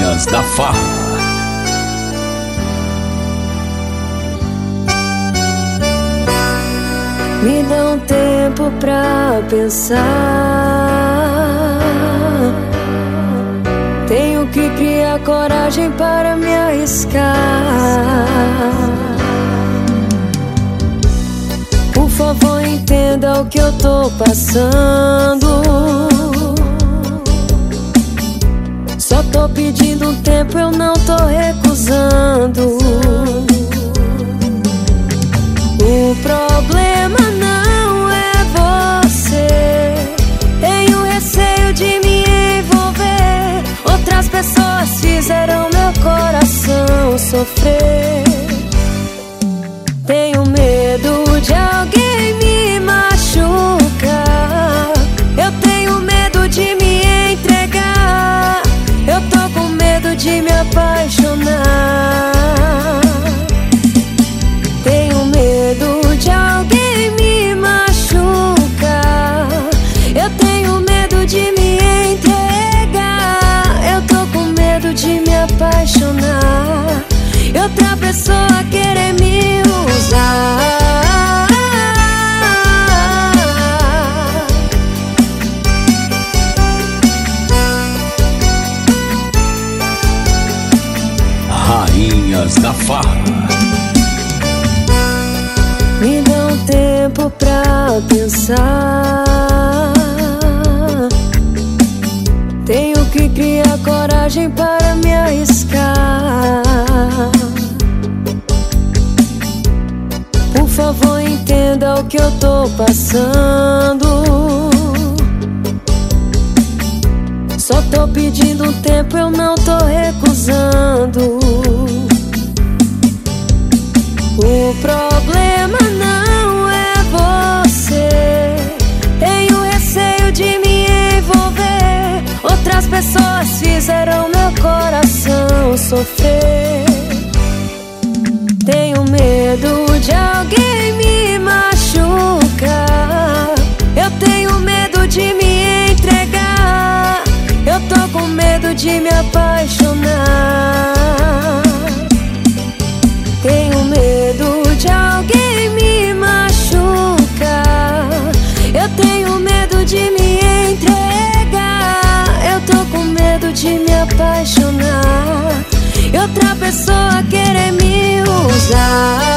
Rainhas da Farra. Me dá um tempo pra pensar. Tenho que criar coragem para me arriscar. Por favor, entenda o que eu tô passando. Só tô pedindo um tempo, eu não tô recusando. O problema não é você. Tenho receio de me envolver. Outras pessoas fizeram meu coração sofrer. Tenho medo de alguém me machucar. Eu tenho medo de me entregar. Eu tô com medo de me apaixonar. Tenho medo de alguém me machucar. Eu tenho medo de me entregar. Eu tô com medo de me apaixonar e outra pessoa querer me usar. Rainhas da Farra. Me dá um tempo pra pensar. Tenho que criar coragem para me arriscar. Por favor, entenda o que eu tô passando. Só tô pedindo um tempo, eu não tô recusando. O problema não é você. Tenho receio de me envolver. Outras pessoas fizeram meu coração sofrer. Tenho medo de alguém me machucar. Eu tenho medo de me entregar. Eu tô com medo de me apaixonar. Tenho medo de alguém me machucar. Eu tenho medo de me entregar. Eu tô com medo de me apaixonar e outra pessoa querer me usar.